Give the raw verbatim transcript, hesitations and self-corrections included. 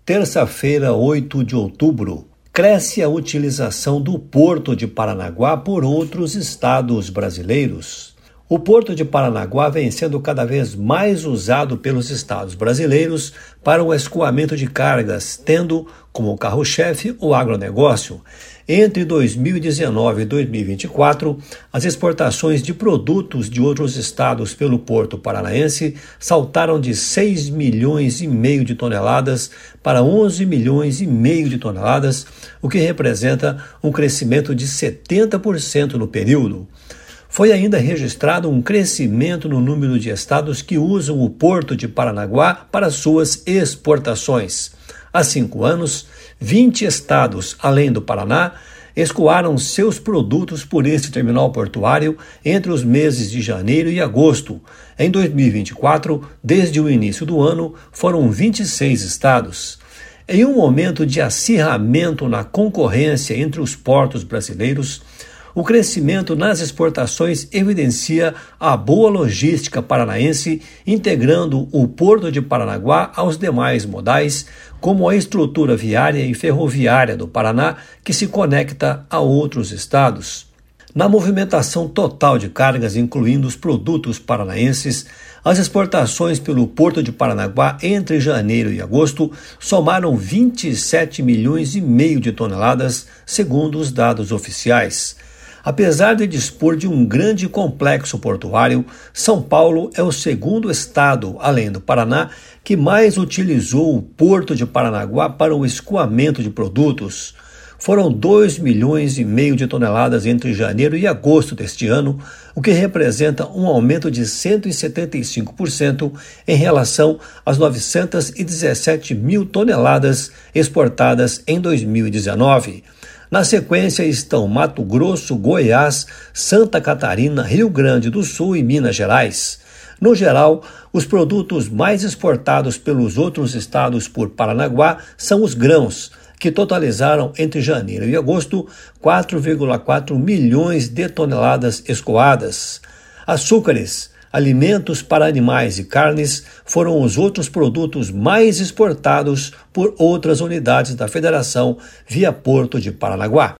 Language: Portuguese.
Terça-feira, oito de outubro, cresce a utilização do Porto de Paranaguá por outros estados brasileiros. O Porto de Paranaguá vem sendo cada vez mais usado pelos estados brasileiros para o escoamento de cargas, tendo como carro-chefe o agronegócio. Entre dois mil e dezenove e dois mil e vinte e quatro, as exportações de produtos de outros estados pelo Porto Paranaense saltaram de seis milhões e meio de toneladas para onze milhões e meio de toneladas, o que representa um crescimento de setenta por cento no período. Foi ainda registrado um crescimento no número de estados que usam o Porto de Paranaguá para suas exportações. Há cinco anos, vinte estados, além do Paraná, escoaram seus produtos por este terminal portuário entre os meses de janeiro e agosto. Em dois mil e vinte e quatro, desde o início do ano, foram vinte e seis estados. Em um momento de acirramento na concorrência entre os portos brasileiros, o crescimento nas exportações evidencia a boa logística paranaense, integrando o Porto de Paranaguá aos demais modais, como a estrutura viária e ferroviária do Paraná, que se conecta a outros estados. Na movimentação total de cargas, incluindo os produtos paranaenses, as exportações pelo Porto de Paranaguá entre janeiro e agosto somaram vinte e sete milhões e meio de toneladas, segundo os dados oficiais. Apesar de dispor de um grande complexo portuário, São Paulo é o segundo estado, além do Paraná, que mais utilizou o Porto de Paranaguá para o escoamento de produtos. Foram dois milhões e meio de toneladas entre janeiro e agosto deste ano, o que representa um aumento de cento e setenta e cinco por cento em relação às novecentas e dezessete mil toneladas exportadas em dois mil e dezenove. Na sequência estão Mato Grosso, Goiás, Santa Catarina, Rio Grande do Sul e Minas Gerais. No geral, os produtos mais exportados pelos outros estados por Paranaguá são os grãos, que totalizaram entre janeiro e agosto quatro vírgula quatro milhões de toneladas escoadas. Açúcares, alimentos para animais e carnes foram os outros produtos mais exportados por outras unidades da Federação via Porto de Paranaguá.